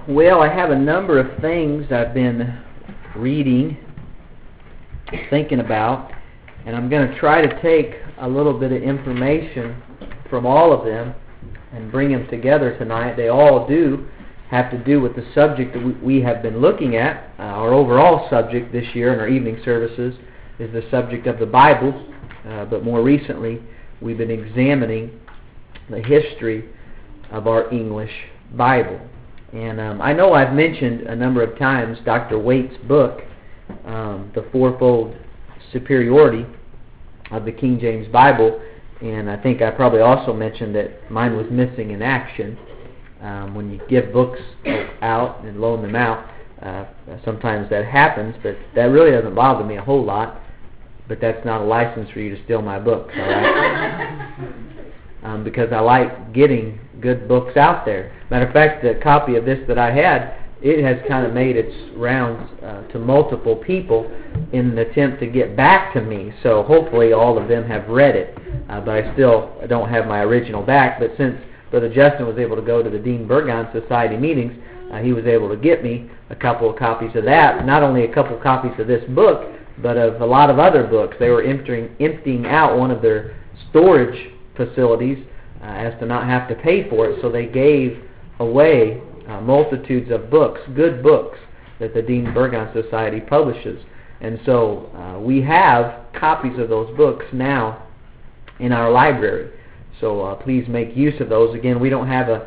Well, I have a number of things I've been reading, thinking about, and I'm going to try to take a little bit of information from all of them and bring them together tonight. They all do have to do with the subject that we have been looking at. Our overall subject this year in our evening services is the subject of the Bible, but more recently we've been examining the history of our English Bible. And I know I've mentioned a number of times Dr. Waite's book, The Fourfold Superiority of the King James Bible, and I think I probably also mentioned that mine was missing in action. When you give books out and loan them out, sometimes that happens, but that really doesn't bother me a whole lot, but that's not a license for you to steal my books, all right? Because I like getting good books out there. Matter of fact, the copy of this that I had, it has kind of made its rounds to multiple people in an attempt to get back to me. So hopefully all of them have read it. But I still don't have my original back. But since Brother Justin was able to go to the Dean Burgon Society meetings, he was able to get me a couple of copies of that. Not only a couple of copies of this book, but of a lot of other books. They were emptying out one of their storage facilities as to not have to pay for it, so they gave away multitudes of books, good books, that the Dean Burgon Society publishes. And so we have copies of those books now in our library. So please make use of those. Again, we don't have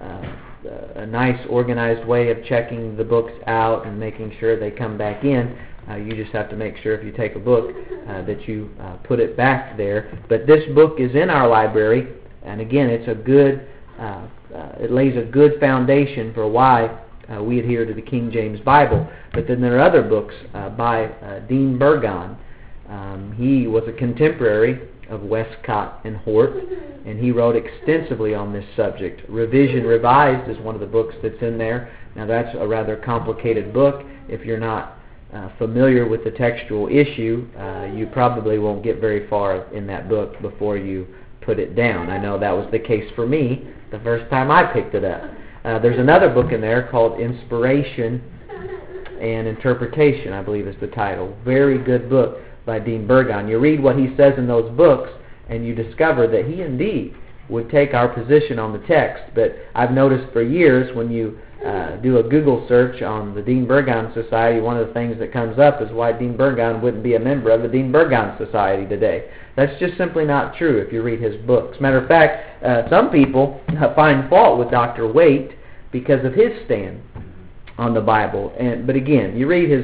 a nice organized way of checking the books out and making sure they come back in. You just have to make sure if you take a book that you put it back there. But this book is in our library, and again, it's a good, it lays a good foundation for why we adhere to the King James Bible. But then there are other books by Dean Burgon. He was a contemporary of Westcott and Hort, and he wrote extensively on this subject. Revision Revised is one of the books that's in there. Now that's a rather complicated book. If you're not familiar with the textual issue, you probably won't get very far in that book before you put it down. I know that was the case for me the first time I picked it up. There's another book in there called Inspiration and Interpretation, I believe is the title. Very good book by Dean Burgon. You read what he says in those books, and you discover that he indeed would take our position on the text. But I've noticed for years when you do a Google search on the Dean Burgon Society, one of the things that comes up is why Dean Burgon wouldn't be a member of the Dean Burgon Society today. That's just simply not true if you read his books. Matter of fact, some people find fault with Dr. Waite because of his stand on the Bible. But again, you read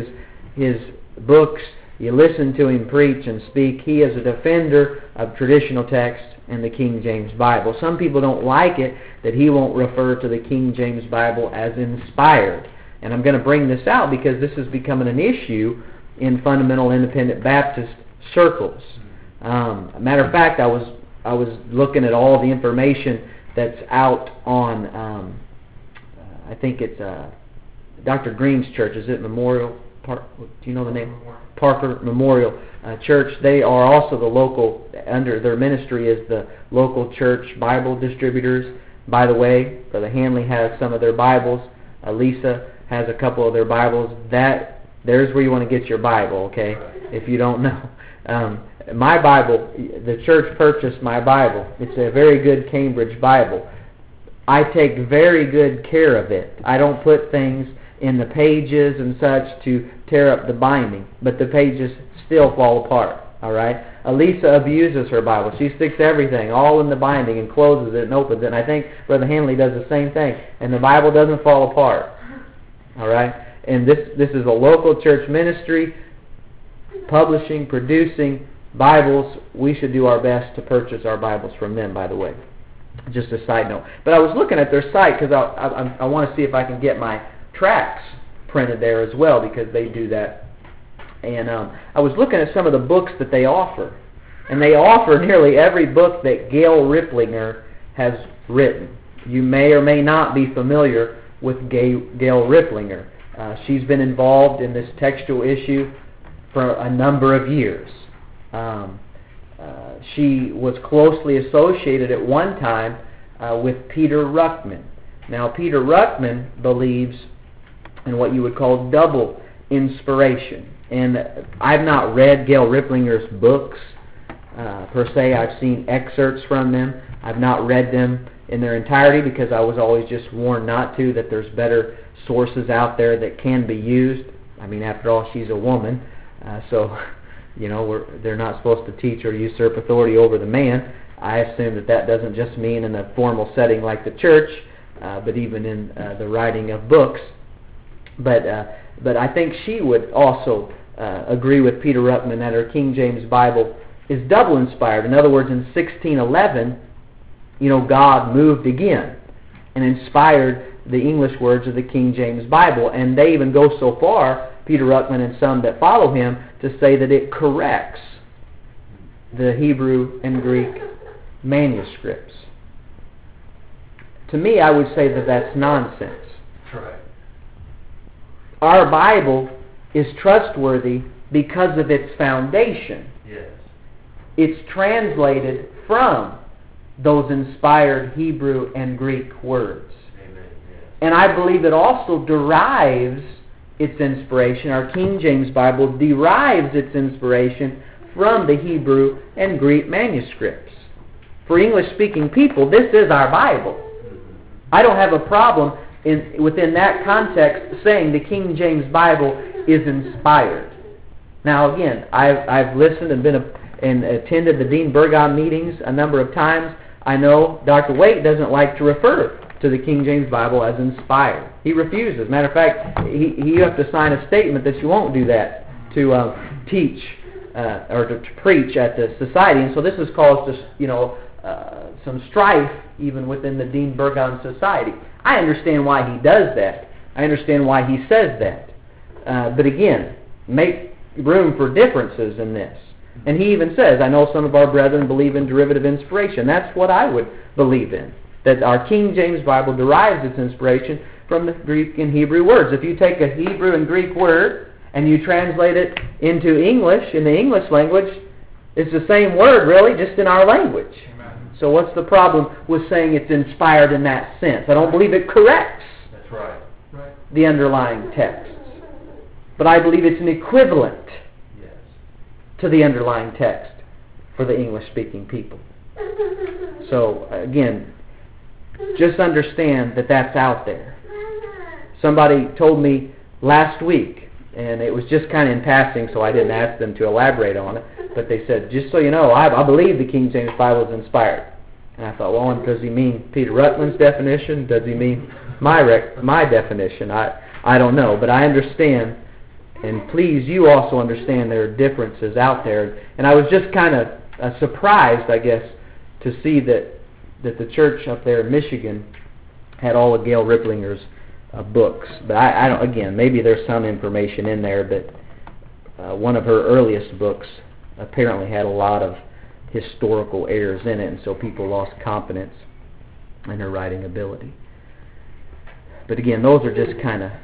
his books, you listen to him preach and speak. He is a defender of traditional text and the King James Bible. Some people don't like it that he won't refer to the King James Bible as inspired. And I'm going to bring this out because this is becoming an issue in fundamental independent Baptist circles. Matter of fact, I was looking at all the information that's out on, I think it's Dr. Green's church. Is it Memorial Park? Do you know the name? Parker Memorial Church. They are also the local, under their ministry is the local church Bible distributors. By the way, Brother Hanley has some of their Bibles. Lisa has a couple of their Bibles. There's where you want to get your Bible, okay, if you don't know. My Bible, the church purchased my Bible. It's a very good Cambridge Bible. I take very good care of it. I don't put things in the pages and such to tear up the binding, but the pages still fall apart, all right? Elisa abuses her Bible. She sticks everything all in the binding and closes it and opens it, and I think Brother Hanley does the same thing, and the Bible doesn't fall apart, all right? And this is a local church ministry, publishing, producing Bibles. We should do our best to purchase our Bibles from them, by the way. Just a side note. But I was looking at their site because I want to see if I can get my tracts printed there as well, because they do that. And I was looking at some of the books that they offer, and they offer nearly every book that Gail Riplinger has written. You may or may not be familiar with Gail Riplinger. She's been involved in this textual issue for a number of years. She was closely associated at one time with Peter Ruckman. Now, Peter Ruckman believes in what you would call double inspiration. And I've not read Gail Riplinger's books per se. I've seen excerpts from them. I've not read them in their entirety because I was always just warned not to, that there's better sources out there that can be used. I mean, after all, she's a woman, so they're not supposed to teach or usurp authority over the man. I assume that doesn't just mean in a formal setting like the church, but even in the writing of books. But I think she would also agree with Peter Ruckman that her King James Bible is double inspired. In other words, in 1611, God moved again and inspired the English words of the King James Bible. And they even go so far, Peter Ruckman and some that follow him, to say that it corrects the Hebrew and Greek manuscripts. To me, I would say that that's nonsense. Right. Our Bible is trustworthy because of its foundation. Yes. It's translated from those inspired Hebrew and Greek words. Amen. Yes. And I believe it also derives its inspiration. Our King James Bible derives its inspiration from the Hebrew and Greek manuscripts. For English-speaking people, this is our Bible. I don't have a problem within that context saying the King James Bible is inspired. Now again, I've listened and attended the Dean Burgon meetings a number of times. I know Dr. Waite doesn't like to refer to the King James Bible as inspired. He refuses. Matter of fact, you have to sign a statement that you won't do that to teach or to preach at the society. And so this has caused us, some strife even within the Dean Burgon Society. I understand why he does that. I understand why he says that. But again, make room for differences in this. And he even says, I know some of our brethren believe in derivative inspiration. That's what I would believe in. That our King James Bible derives its inspiration from the Greek and Hebrew words. If you take a Hebrew and Greek word and you translate it into English, in the English language, it's the same word really, just in our language. Amen. So what's the problem with saying it's inspired in that sense? I don't believe it corrects That's right. the underlying texts. But I believe it's an equivalent Yes. to the underlying text for the English-speaking people. So, again, just understand that that's out there. Somebody told me last week, and it was just kind of in passing, so I didn't ask them to elaborate on it, but they said, just so you know, I believe the King James Bible is inspired. And I thought, well, does he mean Peter Ruckman's definition? Does he mean my definition? I don't know, but I understand. And please, you also understand there are differences out there. And I was just kind of surprised, I guess, to see that the church up there in Michigan had all of Gail Riplinger's books. But I don't. Again, maybe there's some information in there, but one of her earliest books apparently had a lot of historical errors in it, and so people lost confidence in her writing ability. But again, those are just kind of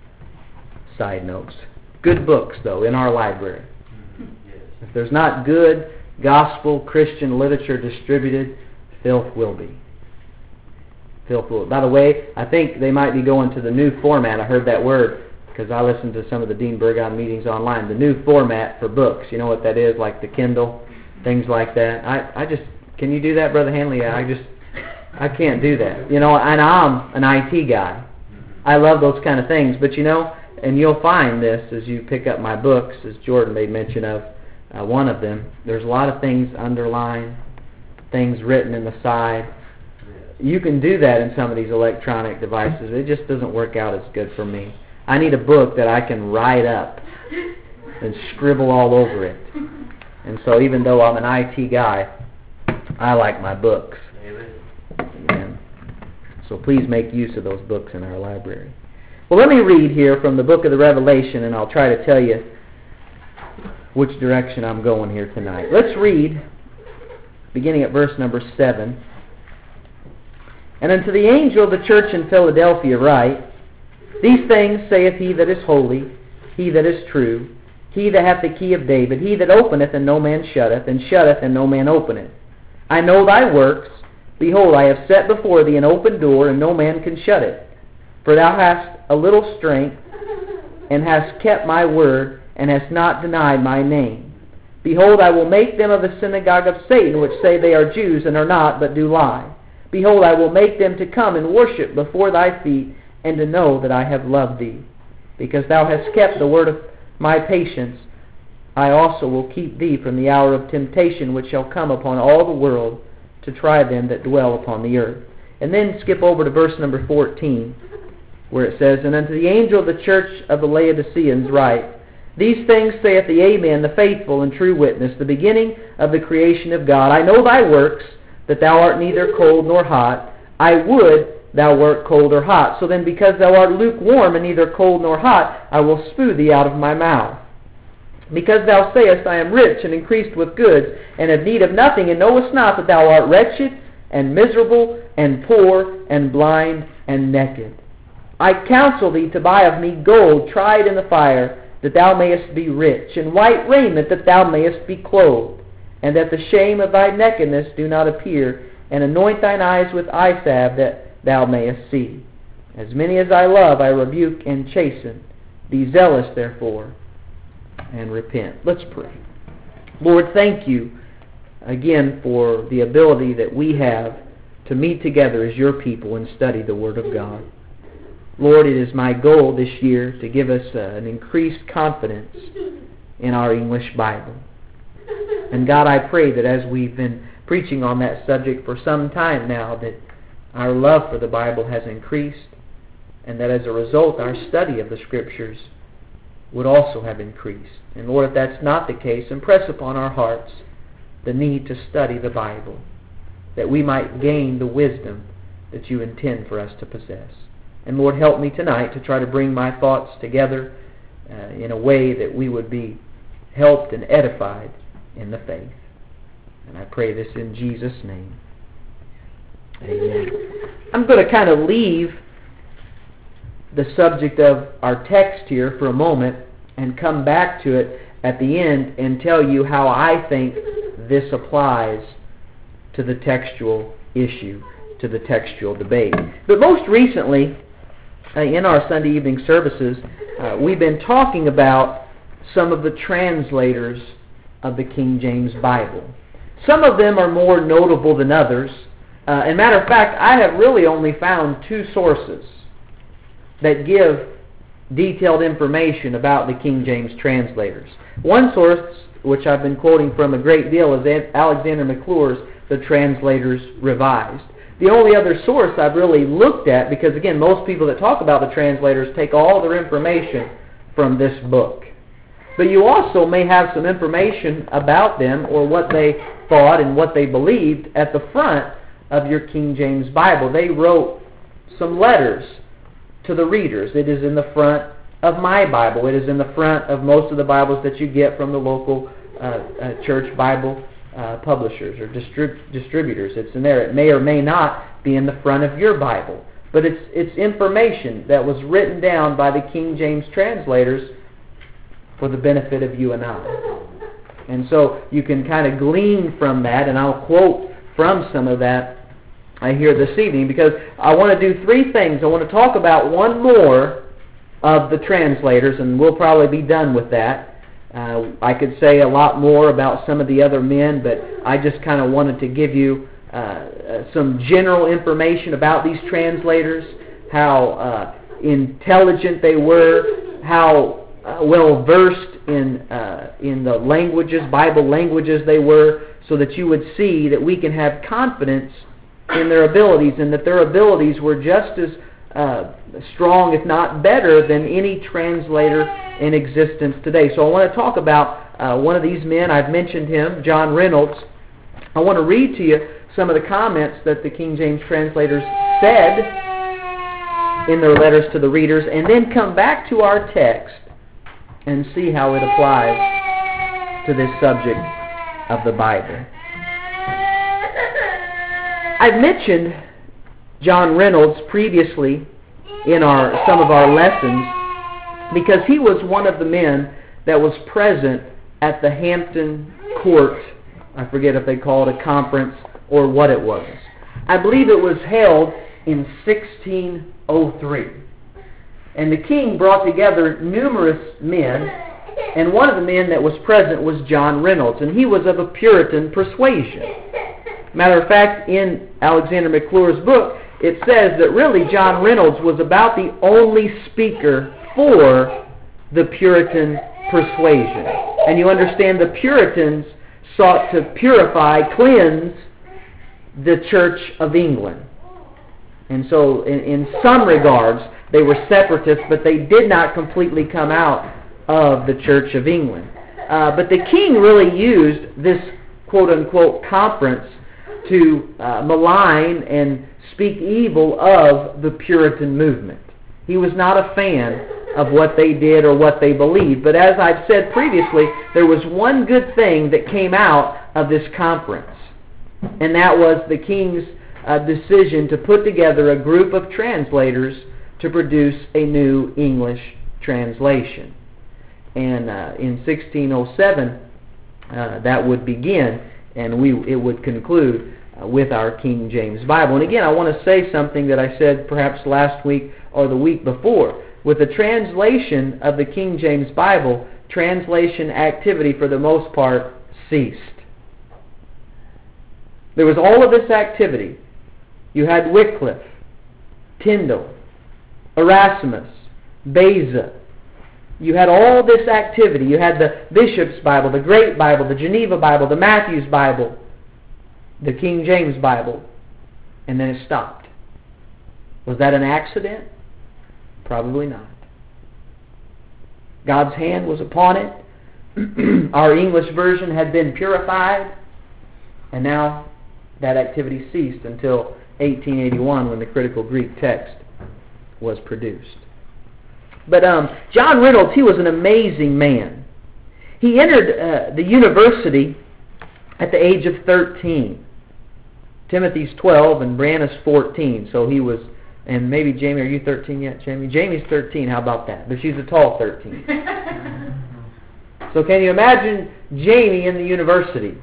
side notes. Good books, though, in our library. Yes. If there's not good gospel Christian literature distributed, filth will be. Filth will. By the way, I think they might be going to the new format. I heard that word because I listened to some of the Dean Burgon meetings online. The new format for books. You know what that is? Like the Kindle, things like that. I just, can you do that, Brother Hanley? I can't do that. And I'm an IT guy. I love those kind of things. But and you'll find this as you pick up my books, as Jordan made mention of one of them. There's a lot of things underlined, things written in the side. You can do that in some of these electronic devices. It just doesn't work out as good for me. I need a book that I can write up and scribble all over it. And so even though I'm an IT guy, I like my books. Amen. So please make use of those books in our library. Well, let me read here from the book of the Revelation, and I'll try to tell you which direction I'm going here tonight. Let's read, beginning at verse number 7. And unto the angel of the church in Philadelphia write, These things saith he that is holy, he that is true, he that hath the key of David, he that openeth and no man shutteth, and shutteth and no man openeth. I know thy works, Behold, I have set before thee an open door, and no man can shut it. For thou hast a little strength, and hast kept my word, and hast not denied my name. Behold, I will make them of the synagogue of Satan, which say they are Jews, and are not, but do lie. Behold, I will make them to come and worship before thy feet, and to know that I have loved thee. Because thou hast kept the word of my patience, I also will keep thee from the hour of temptation, which shall come upon all the world, to try them that dwell upon the earth. And then skip over to verse number 14, where it says, And unto the angel of the church of the Laodiceans write, These things saith the Amen, the faithful and true witness, the beginning of the creation of God. I know thy works, that thou art neither cold nor hot. I would thou wert cold or hot. So then, because thou art lukewarm and neither cold nor hot, I will spew thee out of my mouth. Because thou sayest, I am rich and increased with goods, and have need of nothing, and knowest not that thou art wretched, and miserable, and poor, and blind, and naked. I counsel thee to buy of me gold tried in the fire, that thou mayest be rich, and white raiment, that thou mayest be clothed, and that the shame of thy nakedness do not appear, and anoint thine eyes with eye salve, that thou mayest see. As many as I love, I rebuke and chasten. Be zealous, therefore, and repent. Let's pray. Lord, thank you again for the ability that we have to meet together as your people and study the Word of God. Lord, it is my goal this year to give us an increased confidence in our English Bible. And God, I pray that as we've been preaching on that subject for some time now, that our love for the Bible has increased, and that as a result our study of the Scriptures would also have increased. And Lord, if that's not the case, impress upon our hearts the need to study the Bible, that we might gain the wisdom that you intend for us to possess. And Lord, help me tonight to try to bring my thoughts together in a way that we would be helped and edified in the faith. And I pray this in Jesus' name. Amen. I'm going to kind of leave the subject of our text here for a moment and come back to it at the end and tell you how I think this applies to the textual issue, to the textual debate. But most recently, in our Sunday evening services, we've been talking about some of the translators of the King James Bible. Some of them are more notable than others. As a matter of fact, I have really only found two sources that give detailed information about the King James translators. One source, which I've been quoting from a great deal, is Alexander McClure's The Translators Revised. The only other source I've really looked at, because again, most people that talk about the translators take all their information from this book. But you also may have some information about them or what they thought and what they believed at the front of your King James Bible. They wrote some letters to the readers. It is in the front of my Bible. It is in the front of most of the Bibles that you get from the local church Bible publishers or distributors. It's in there. It may or may not be in the front of your Bible. But it's information that was written down by the King James translators for the benefit of you and I. And so you can kind of glean from that, and I'll quote from some of that here this evening, because I want to do three things. I want to talk about one more of the translators, and we'll probably be done with that. I could say a lot more about some of the other men, but I just kind of wanted to give you some general information about these translators, how intelligent they were, how well versed in the languages, Bible languages they were, so that you would see that we can have confidence in their abilities, and that their abilities were just as strong, if not better, than any translator in existence today. So I want to talk about one of these men. I've mentioned him, John Reynolds. I want to read to you some of the comments that the King James translators said in their letters to the readers, and then come back to our text and see how it applies to this subject of the Bible. I've mentioned John Reynolds previously in some of our lessons because he was one of the men that was present at the Hampton Court. I forget if they call it a conference or what it was. I believe it was held in 1603. And the king brought together numerous men, and one of the men that was present was John Reynolds, and he was of a Puritan persuasion. Matter of fact, in Alexander McClure's book, it says that really John Reynolds was about the only speaker for the Puritan persuasion. And you understand the Puritans sought to purify, cleanse the Church of England. And so in some regards, they were separatists, but they did not completely come out of the Church of England. But the king really used this quote-unquote conference to malign and speak evil of the Puritan movement. He was not a fan of what they did or what they believed. But as I've said previously, there was one good thing that came out of this conference, and that was the king's decision to put together a group of translators to produce a new English translation. And in 1607, that would begin, and it would conclude with our King James Bible. And again, I want to say something that I said perhaps last week or the week before. With the translation of the King James Bible, translation activity for the most part ceased. There was all of this activity. You had Wycliffe, Tyndale, Erasmus, Beza. You had all this activity. You had the Bishop's Bible, the Great Bible, the Geneva Bible, the Matthew's Bible, the King James Bible, and then it stopped. Was that an accident? Probably not. God's hand was upon it. Our English version had been purified, and now that activity ceased until 1881 when the critical Greek text was produced. But John Reynolds, he was an amazing man. He entered the university at the age of 13. Timothy's 12 and Brianna's 14, so he was, and maybe Jamie, are you 13 yet, Jamie? Jamie's 13, how about that? But she's a tall 13. So can you imagine Jamie in the university?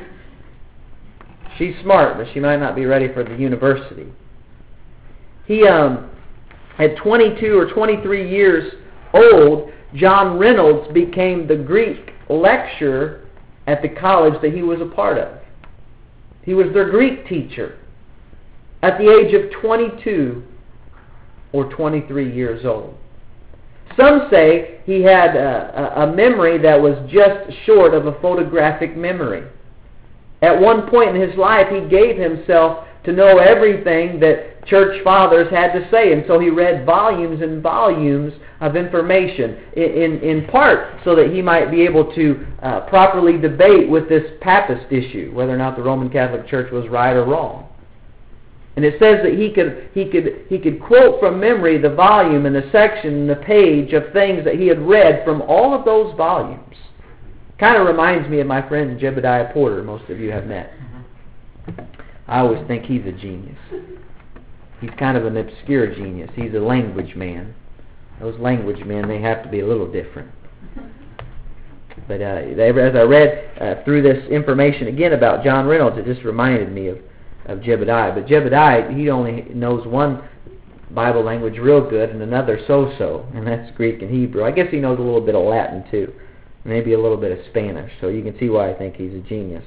She's smart, but she might not be ready for the university. He, at 22 or 23 years old, John Reynolds became the Greek lecturer at the college that he was a part of. He was their Greek teacher at the age of 22 or 23 years old. Some say he had a memory that was just short of a photographic memory. At one point in his life, he gave himself to know everything that church fathers had to say, and so he read volumes and volumes of information, in part so that he might be able to properly debate with this papist issue, whether or not the Roman Catholic Church was right or wrong. And it says that he could quote from memory the volume and the section and the page of things that he had read from all of those volumes. Kind of reminds me of my friend Jebediah Porter, most of you have met. I always think he's a genius. He's kind of an obscure genius. He's a language man. Those language men, they have to be a little different. But as I read through this information again about John Reynolds, it just reminded me of Jebediah. But Jebediah, he only knows one Bible language real good and another so-so, and that's Greek and Hebrew. I guess he knows a little bit of Latin too. Maybe a little bit of Spanish, so you can see why I think he's a genius.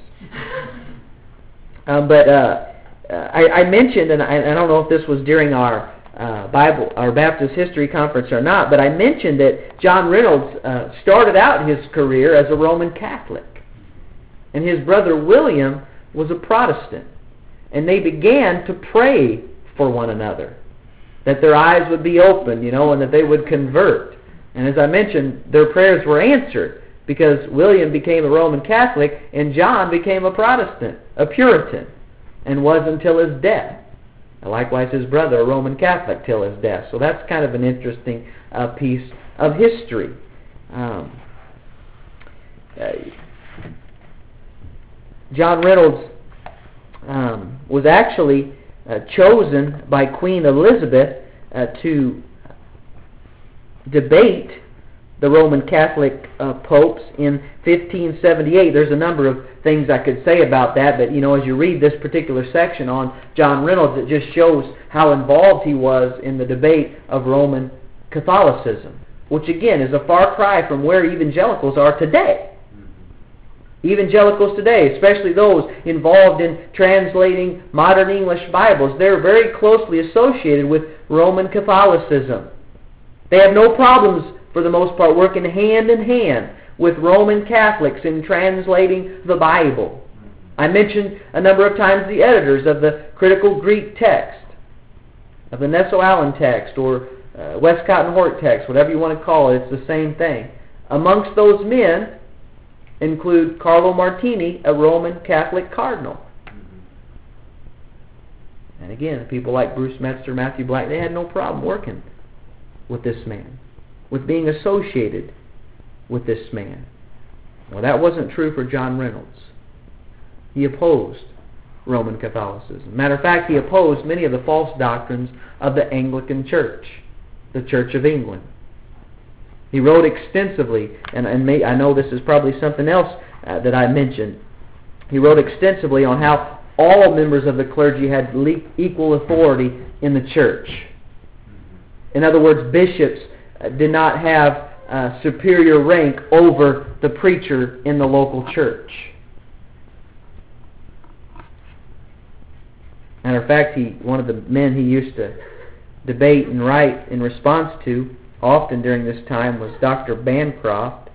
But I mentioned, and I don't know if this was during our Baptist History Conference or not, but I mentioned that John Reynolds started out his career as a Roman Catholic, and his brother William was a Protestant, and they began to pray for one another, that their eyes would be open, and that they would convert. And as I mentioned, their prayers were answered, because William became a Roman Catholic and John became a Protestant, a Puritan, and was until his death. And likewise, his brother, a Roman Catholic, till his death. So that's kind of an interesting piece of history. John Reynolds was actually chosen by Queen Elizabeth to debate the Roman Catholic popes in 1578. There's a number of things I could say about that, but as you read this particular section on John Reynolds, it just shows how involved he was in the debate of Roman Catholicism, which again is a far cry from where evangelicals are today. Evangelicals today, especially those involved in translating modern English Bibles, they're very closely associated with Roman Catholicism. They have no problems, for the most part, working hand in hand with Roman Catholics in translating the Bible. I mentioned a number of times the editors of the Critical Greek Text, of the Nesso-Allen text, or Westcott and Hort text, whatever you want to call it, it's the same thing. Amongst those men include Carlo Martini, a Roman Catholic cardinal. And again, people like Bruce Metzger, Matthew Black, they had no problem working with this man, with being associated with this man. Well, that wasn't true for John Reynolds. He opposed Roman Catholicism. Matter of fact, he opposed many of the false doctrines of the Anglican Church, the Church of England. He wrote extensively, and I know this is probably something else that I mentioned. He wrote extensively on how all members of the clergy had equal authority in the church. In other words, bishops did not have superior rank over the preacher in the local church. Matter of fact, one of the men he used to debate and write in response to often during this time was Dr. Bancroft.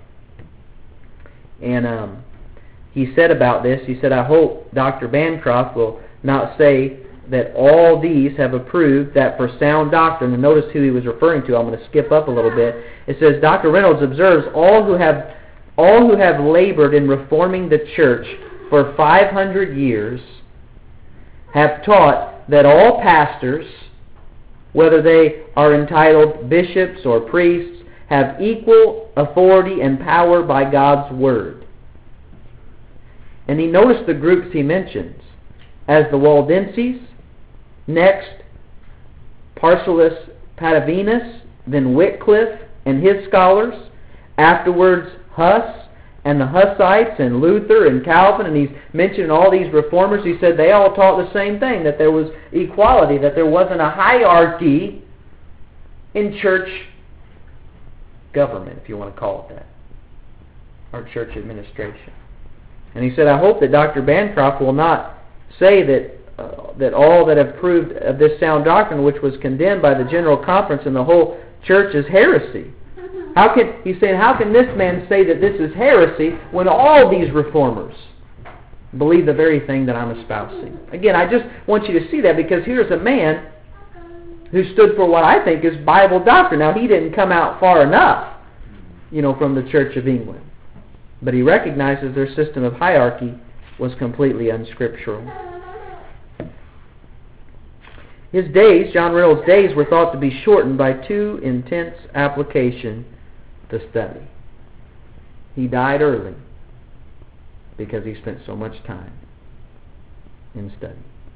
And he said about this, he said, "I hope Dr. Bancroft will not say that all these have approved that for sound doctrine," and notice who he was referring to. I'm going to skip up a little bit. It says, Dr. Reynolds observes, all who have labored in reforming the church for 500 years have taught that all pastors, whether they are entitled bishops or priests, have equal authority and power by God's word. And he noticed the groups he mentions as the Waldenses, next Paracelsus Patavinus, then Wycliffe and his scholars, afterwards Huss and the Hussites and Luther and Calvin, and he's mentioned all these reformers. He said they all taught the same thing, that there was equality, that there wasn't a hierarchy in church government, if you want to call it that, or church administration. And he said, I hope that Dr. Bancroft will not say that all that have proved of this sound doctrine, which was condemned by the General Conference and the whole church, is heresy. He's saying, how can this man say that this is heresy when all these reformers believe the very thing that I'm espousing? Again, I just want you to see that, because here's a man who stood for what I think is Bible doctrine. Now, he didn't come out far enough, from the Church of England. But he recognizes their system of hierarchy was completely unscriptural. His days, John Reynolds' days, were thought to be shortened by too intense application to study. He died early because he spent so much time in study.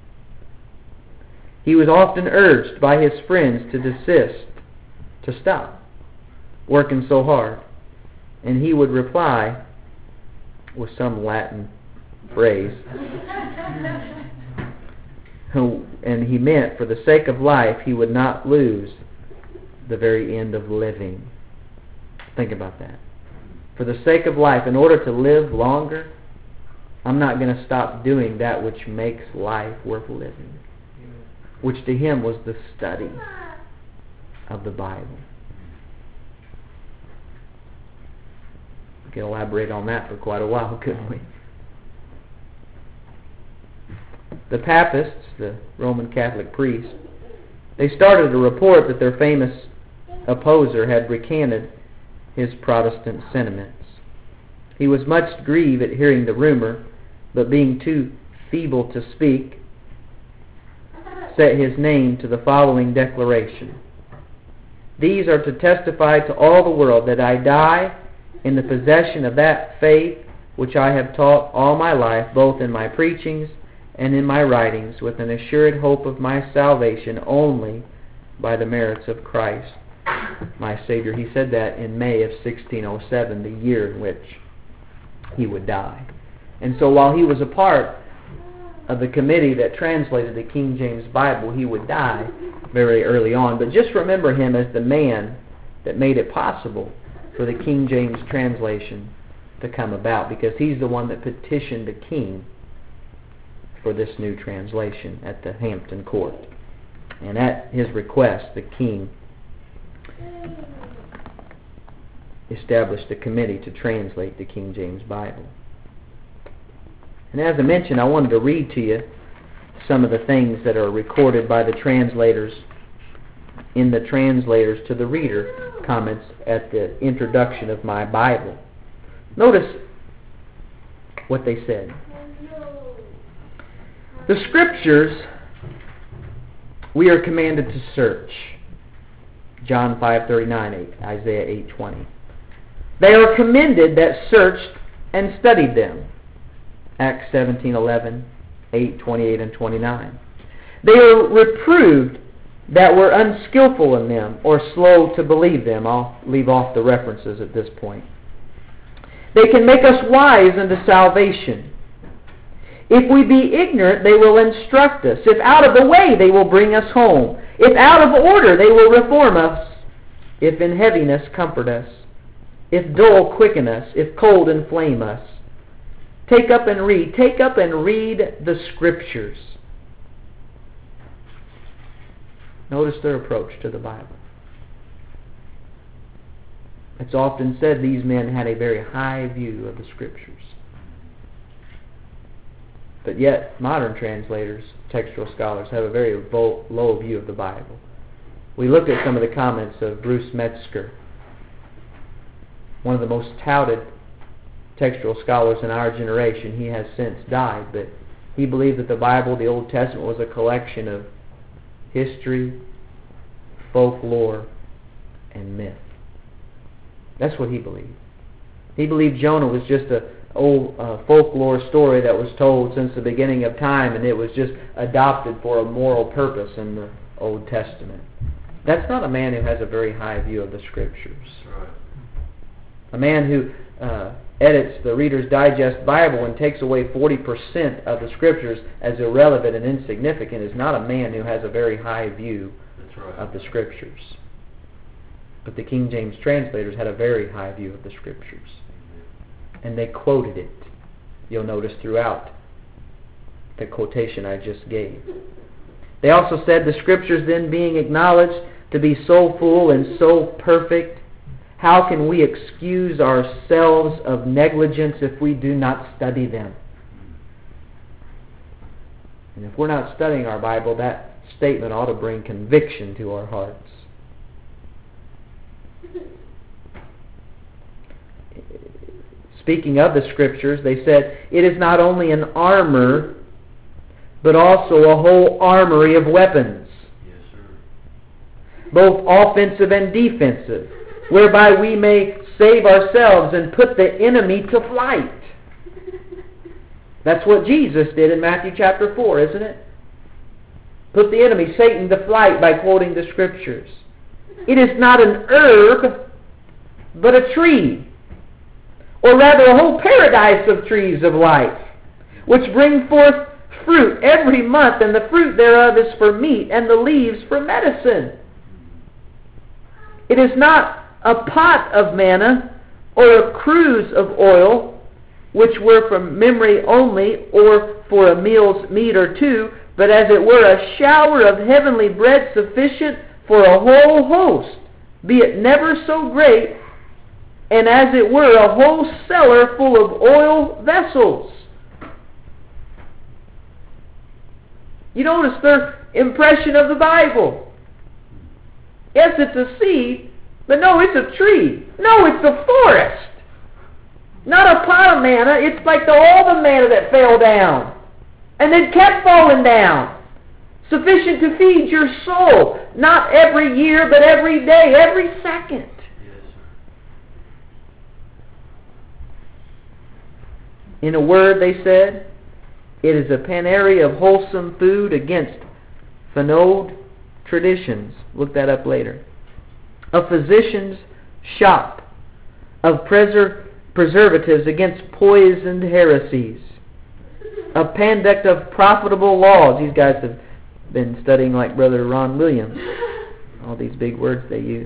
He was often urged by his friends to desist, to stop working so hard. And he would reply with some Latin phrase. And he meant, for the sake of life, he would not lose the very end of living. Think about that. For the sake of life, in order to live longer, I'm not going to stop doing that which makes life worth living, which to him was the study of the Bible. We could elaborate on that for quite a while, couldn't we? The Papists, the Roman Catholic priests, they started a report that their famous opposer had recanted his Protestant sentiments. He was much grieved at hearing the rumor, but being too feeble to speak, set his name to the following declaration. These are to testify to all the world that I die in the possession of that faith which I have taught all my life, both in my preachings and in my writings, with an assured hope of my salvation only by the merits of Christ, my Savior. He said that in May of 1607, the year in which he would die. And so while he was a part of the committee that translated the King James Bible, he would die very early on. But just remember him as the man that made it possible for the King James translation to come about, because he's the one that petitioned the king for this new translation at the Hampton Court. And at his request, the king established a committee to translate the King James Bible. And as I mentioned, I wanted to read to you some of the things that are recorded by the translators in the Translators to the Reader comments at the introduction of my Bible. Notice what they said. The Scriptures we are commanded to search. John 5:39, Isaiah 8:20. They are commended that searched and studied them. Acts 17:11, 8:28 and 29. They are reproved that were unskillful in them or slow to believe them. I'll leave off the references at this point. They can make us wise unto salvation. If we be ignorant, they will instruct us. If out of the way, they will bring us home. If out of order, they will reform us. If in heaviness, comfort us. If dull, quicken us. If cold, inflame us. Take up and read. Take up and read the Scriptures. Notice their approach to the Bible. It's often said these men had a very high view of the Scriptures. But yet, modern translators, textual scholars, have a very low view of the Bible. We looked at some of the comments of Bruce Metzger, one of the most touted textual scholars in our generation. He has since died, but he believed that the Bible, the Old Testament, was a collection of history, folklore, and myth. That's what he believed. He believed Jonah was just an old folklore story that was told since the beginning of time, and it was just adopted for a moral purpose in the Old Testament. That's not a man who has a very high view of the Scriptures. Right. A man who edits the Reader's Digest Bible and takes away 40% of the Scriptures as irrelevant and insignificant is not a man who has a very high view of the Scriptures. But the King James translators had a very high view of the Scriptures. And they quoted it. You'll notice throughout the quotation I just gave. They also said the Scriptures then being acknowledged to be so full and so perfect, how can we excuse ourselves of negligence if we do not study them? And if we're not studying our Bible, that statement ought to bring conviction to our hearts. Speaking of the Scriptures, they said, it is not only an armor, but also a whole armory of weapons. Yes, sir. Both offensive and defensive, whereby we may save ourselves and put the enemy to flight. That's what Jesus did in Matthew chapter 4, isn't it? Put the enemy, Satan, to flight by quoting the Scriptures. It is not an herb, but a tree. Or rather a whole paradise of trees of life, which bring forth fruit every month, and the fruit thereof is for meat, and the leaves for medicine. It is not a pot of manna, or a cruse of oil, which were for memory only, or for a meal's meat or two, but as it were a shower of heavenly bread sufficient for a whole host, be it never so great, and as it were a whole cellar full of oil vessels. You notice their impression of the Bible. Yes, it's a seed, but no, it's a tree. No, it's a forest. Not a pot of manna. It's like all the manna that fell down. And it kept falling down. Sufficient to feed your soul. Not every year, but every day, every second. In a word, they said, it is a panary of wholesome food against Phenode traditions. Look that up later. a physician's shop, of preservatives against poisoned heresies, a panduct of profitable laws. These guys have been studying like Brother Ron Williams. All these big words they use.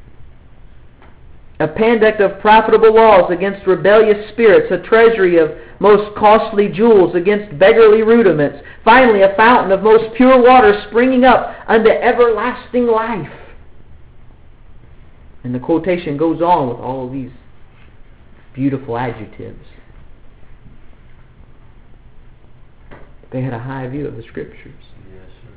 A panduct of profitable laws against rebellious spirits, a treasury of most costly jewels against beggarly rudiments. Finally, a fountain of most pure water springing up unto everlasting life. And the quotation goes on with all of these beautiful adjectives. They had a high view of the Scriptures. Yes, sir.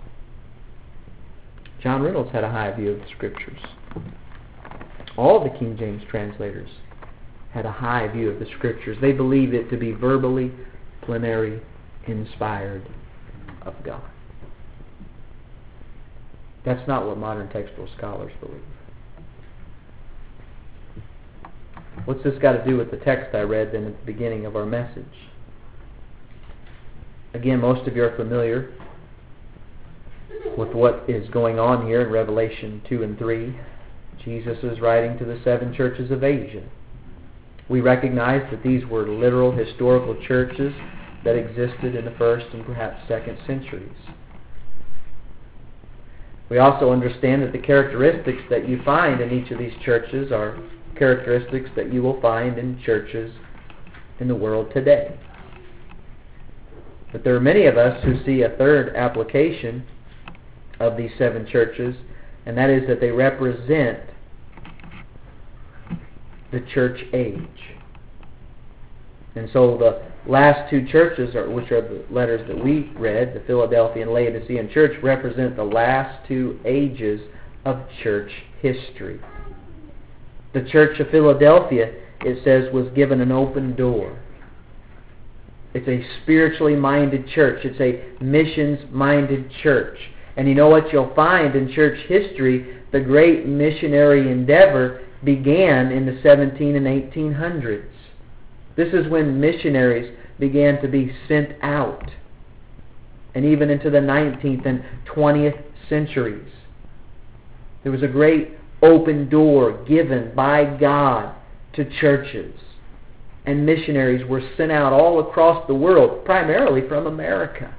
John Reynolds had a high view of the Scriptures. All the King James translators had a high view of the Scriptures. They believed it to be verbally, plenary, inspired of God. That's not what modern textual scholars believe. What's this got to do with the text I read then at the beginning of our message? Again, most of you are familiar with what is going on here in Revelation 2 and 3. Jesus is writing to the 7 churches of Asia. We recognize that these were literal historical churches that existed in the 1st and perhaps 2nd centuries. We also understand that the characteristics that you find in each of these churches are characteristics that you will find in churches in the world today. But there are many of us who see a third application of these 7 churches, and that is that they represent the church age. And so the last 2 churches, which are the letters that we read, the Philadelphia and Laodicean church, represent the last 2 ages of church history. The church of Philadelphia, it says, was given an open door. It's a spiritually minded church. It's a missions-minded church. And you know what you'll find in church history? The great missionary endeavor began in the 17 and 1800s. This is when missionaries began to be sent out, and even into the 19th and 20th centuries. There was a great open door given by God to churches, and missionaries were sent out all across the world, primarily from America.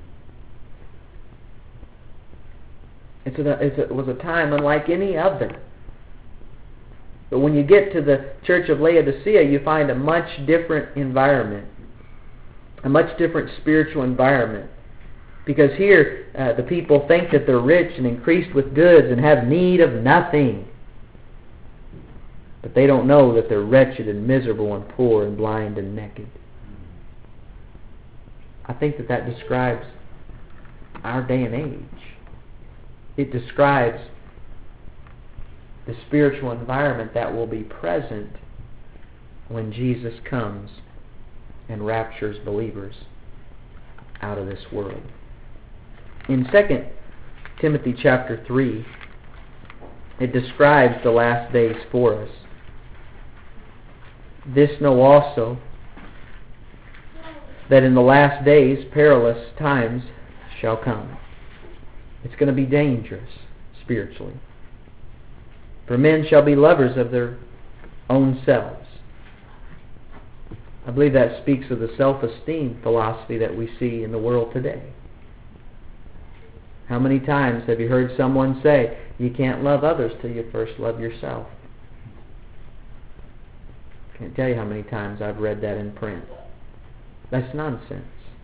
It was a time unlike any other. But when you get to the Church of Laodicea, you find a much different environment, a much different spiritual environment. Because here, the people think that they're rich and increased with goods and have need of nothing. But they don't know that they're wretched and miserable and poor and blind and naked. I think that describes our day and age. It describes the spiritual environment that will be present when Jesus comes and raptures believers out of this world. In 2 Timothy chapter 3, it describes the last days for us. This know also, that in the last days perilous times shall come. It's going to be dangerous spiritually. For men shall be lovers of their own selves. I believe that speaks of the self-esteem philosophy that we see in the world today. How many times have you heard someone say, you can't love others till you first love yourself? I can't tell you how many times I've read that in print. That's nonsense.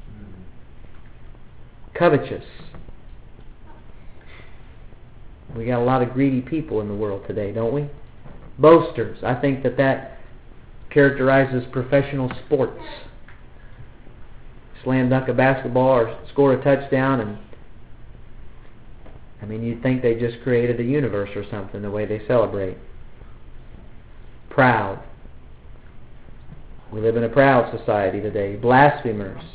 Covetous. We got a lot of greedy people in the world today, don't we? Boasters. I think that characterizes professional sports. Slam dunk a basketball or score a touchdown, and you'd think they just created a universe or something, the way they celebrate. Proud. We live in a proud society today. Blasphemers.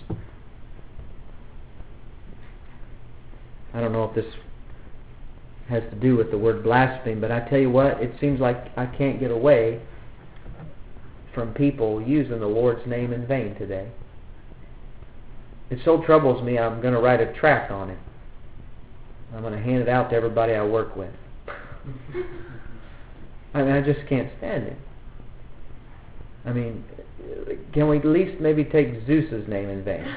I don't know if this has to do with the word blaspheme, but I tell you what, it seems like I can't get away from people using the Lord's name in vain today. It so troubles me, I'm going to write a tract on it. I'm going to hand it out to everybody I work with. I mean, I just can't stand him. I mean, can we at least maybe take Zeus's name in vain?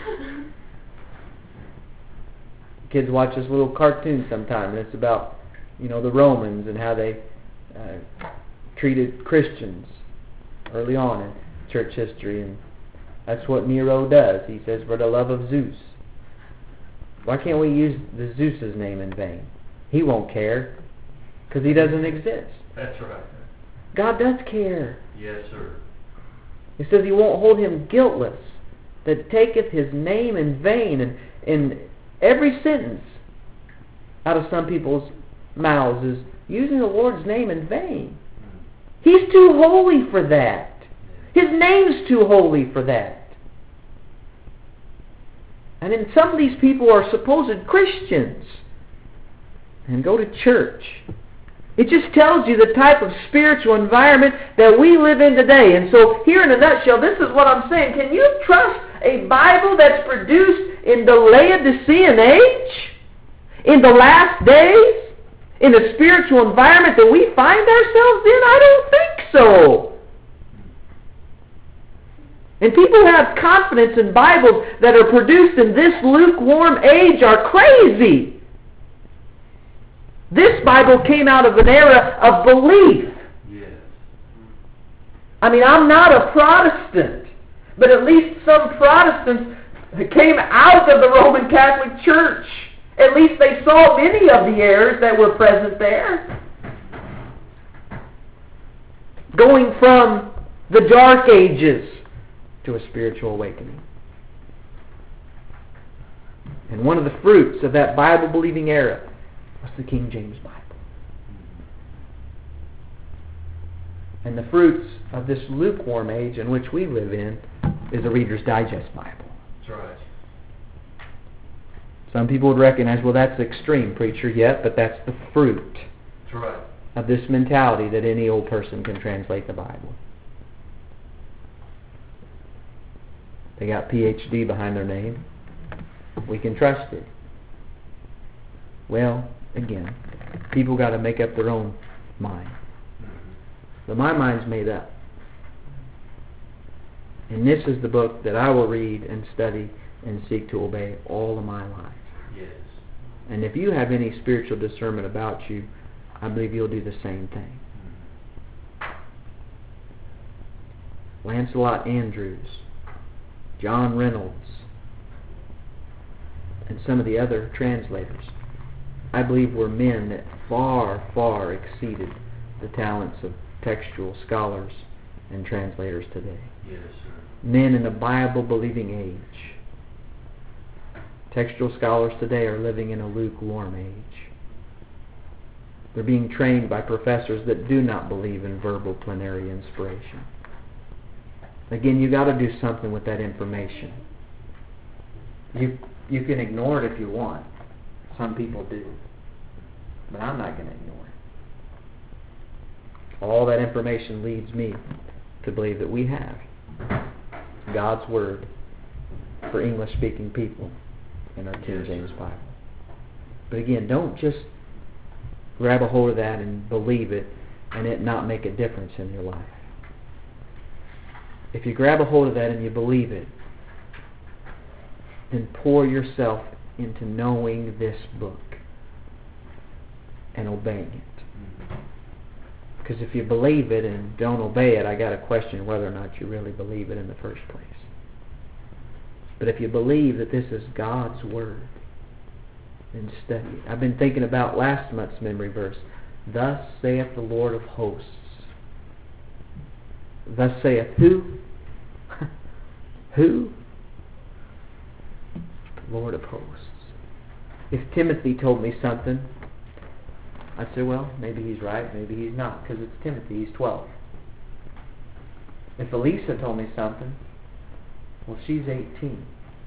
Kids watch this little cartoon sometime, and it's about, the Romans and how they treated Christians early on in church history, and that's what Nero does. He says, for the love of Zeus. Why can't we use the Zeus's name in vain? He won't care, because he doesn't exist. That's right. God does care. Yes, sir. He says he won't hold him guiltless that taketh his name in vain. And in every sentence out of some people's mouths is using the Lord's name in vain. He's too holy for that. His name's too holy for that. And then some of these people are supposed Christians and go to church. It just tells you the type of spiritual environment that we live in today. And so here in a nutshell, this is what I'm saying. Can you trust a Bible that's produced in the Laodicean age? In the last days? In the spiritual environment that we find ourselves in? I don't think so. And people who have confidence in Bibles that are produced in this lukewarm age are crazy. This Bible came out of an era of belief. Yes. I mean, I'm not a Protestant, but at least some Protestants came out of the Roman Catholic Church. At least they saw many of the errors that were present there. Going from the Dark Ages to a spiritual awakening. And one of the fruits of that Bible-believing era was the King James Bible. And the fruits of this lukewarm age in which we live in is a Reader's Digest Bible. That's right. Some people would recognize, well, that's extreme, preacher, yet, but that's the fruit That's right. of this mentality that any old person can translate the Bible. They got PhD behind their name. We can trust it. Well, again, people got to make up their own mind. But my mind's made up. And this is the book that I will read and study and seek to obey all of my life. Yes. And if you have any spiritual discernment about you, I believe you'll do the same thing. Lancelot Andrews, John Reynolds, and some of the other translators, I believe were men that far, far exceeded the talents of textual scholars and translators today. Yes, sir. Men in a Bible-believing age. Textual scholars today are living in a lukewarm age. They're being trained by professors that do not believe in verbal plenary inspiration. Again, you've got to do something with that information. You can ignore it if you want. Some people do. But I'm not going to ignore it. All that information leads me to believe that we have God's Word for English-speaking people in our King James Bible. But again, don't just grab a hold of that and believe it and it not make a difference in your life. If you grab a hold of that and you believe it, then pour yourself into knowing this book and obeying it. Because if you believe it and don't obey it, I got to question whether or not you really believe it in the first place. But if you believe that this is God's Word, then study it. I've been thinking about last month's memory verse. Thus saith the Lord of hosts. Thus saith who? Who? The Lord of hosts. If Timothy told me something, I'd say, well, maybe he's right, maybe he's not, because it's Timothy, he's 12. If Elisa told me something, well, she's 18.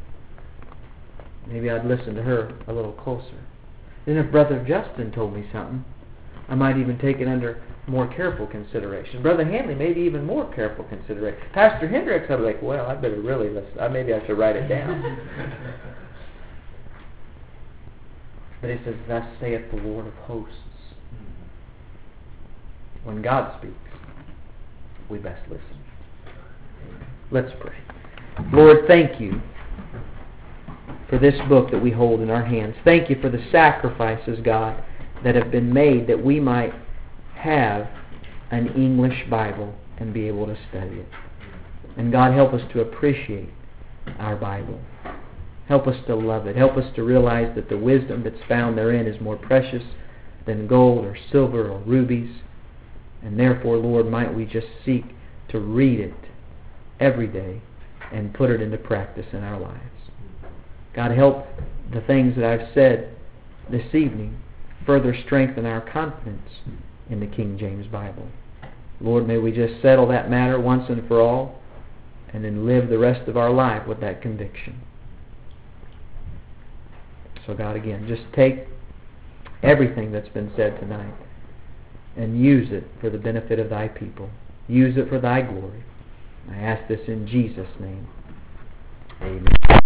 Maybe I'd listen to her a little closer. Then if Brother Justin told me something, I might even take it under more careful consideration. Brother Hanley, maybe even more careful consideration. Pastor Hendricks, I'd be like, well, I better really listen. Maybe I should write it down. But it says, thus saith the Lord of hosts. when God speaks, we best listen. Let's pray. Lord, thank you for this book that we hold in our hands. Thank you for the sacrifices, God, that have been made that we might have an English Bible and be able to study it. And God, help us to appreciate our Bible. Help us to love it. Help us to realize that the wisdom that's found therein is more precious than gold or silver or rubies. And therefore, Lord, might we just seek to read it every day and put it into practice in our lives. God, help the things that I've said this evening further strengthen our confidence in the King James Bible. Lord, may we just settle that matter once and for all and then live the rest of our life with that conviction. So God, again, just take everything that's been said tonight and use it for the benefit of Thy people. Use it for Thy glory. I ask this in Jesus' name. Amen.